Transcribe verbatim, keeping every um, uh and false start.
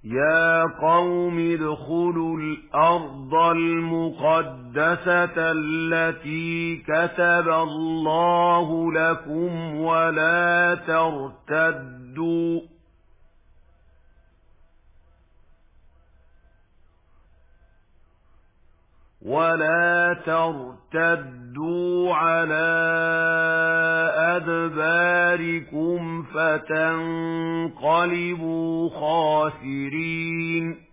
يا قوم ادخلوا الأرض المقدسة التي كتب الله لكم ولا ترتدوا ولا ترتدوا على أدباركم فتنقلبوا خاسرين